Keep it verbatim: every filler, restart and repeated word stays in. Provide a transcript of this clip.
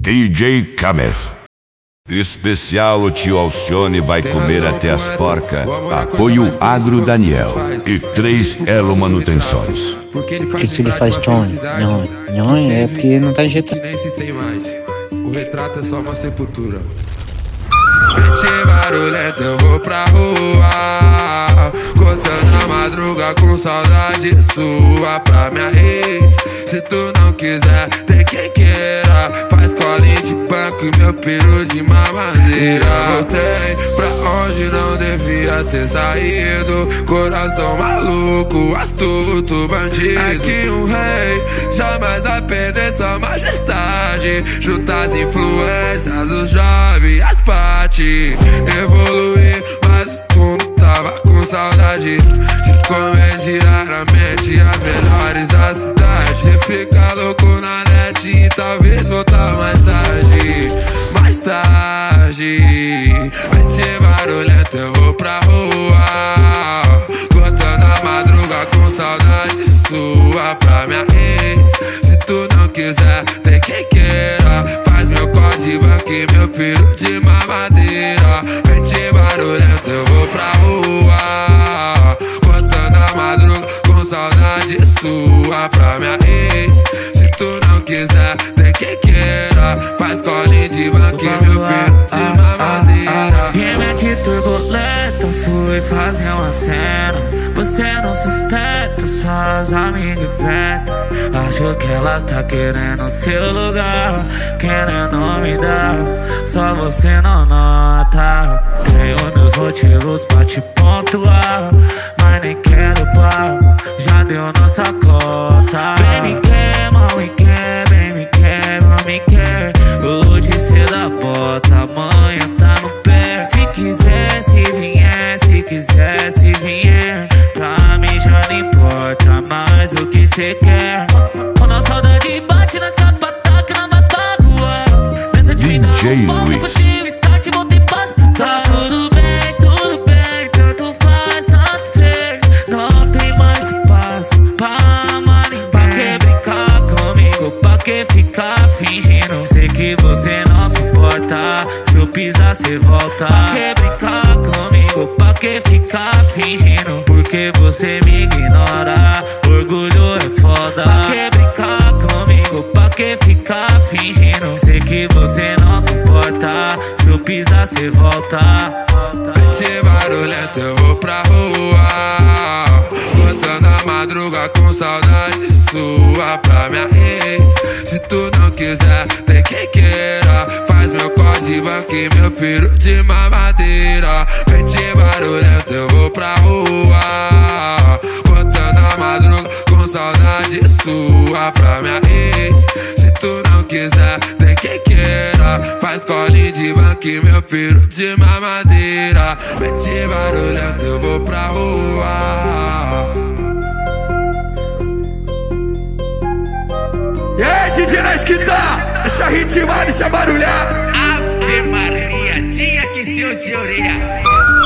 D J Kamer. Especial o tio Alcione vai comer até as porcas. Apoio Agro Daniel e três Elo Manutenções. Por que se ele faz tchon? Não, não é porque não tá jeito. Nem se tem mais. O retrato é só uma sepultura. Mente barulhenta, eu vou pra rua, cortando a madruga com saudade sua pra minha ex. Se tu não quiser, tem quem queira. Faz colinho de banco e meu peru de mamadeira. Voltei pra onde não devia ter saído. Coração maluco, astuto, bandido. É que um rei jamais vai perder sua majestade. Juntar as influências dos jovens, as partes. Evoluir, mas tu não tava com saudade de comer diariamente as melhores da cidade. Você fica louco na net e talvez voltar mais tarde. Mais tarde. Mente barulhenta, eu vou pra rua, cortando a madruga com saudade sua pra minha ex. Se tu não quiser, tem quem queira. Faz meu código aqui, meu peru de mamadeira. Mente barulhenta, eu vou pra rua, cortando a madruga com saudade sua pra minha ex. Se tu não quiser, tem quem queira. Faz colinho de banco, meu peru de mamadeira. E mente turbulenta, fui fazer uma cena. Você não sustenta, só as amigas inventam. Acho que elas tá querendo seu lugar, querendo me dar, só você não nota. Tenho meus motivos pra te pontuar, mas nem quero par, já deu nossa cota. Bem me quer, mal me quer, bem me quer, mal me quer. Hoje cedo a bota, amanhã tá no pé. Se quiser, se vier, se quiser, se vier. Pra mim já não importa mais o que cê quer. Quando a saudade bate nas capatas que não vai pra rua. Pensa de mim não volta, positivo, start, voltei pra explicar. Tá tudo bem, tudo bem, tanto faz, tanto fez. Não tem mais espaço pra amar ninguém. Pra que brincar comigo, pra que ficar fingindo? Sei que você não suporta, se eu pisar cê volta. Pra que brincar comigo, pra que ficar fingindo? Porque você me ignora, orgulho é foda. Pra que brincar comigo, pra que ficar fingindo? Sei que você não suporta, se eu pisar cê volta. Mente barulhenta, eu vou pra rua, cortando a madruga com saudade sua pra minha ex. Se tu não quiser, tem quem queira. Faz meu código aqui, meu peru de mamadeira. Mente barulhenta, eu vou pra rua, cortando a madruga com saudade sua pra minha ex. Se tu não quiser, tem quem queira. Faz colinho de banco, meu peru de mamadeira. Mente barulhenta, eu vou pra rua. E aí, D J Nas que tá? Deixa ritmar, deixa barulhar. Ave Maria, tinha que ser o de orelha.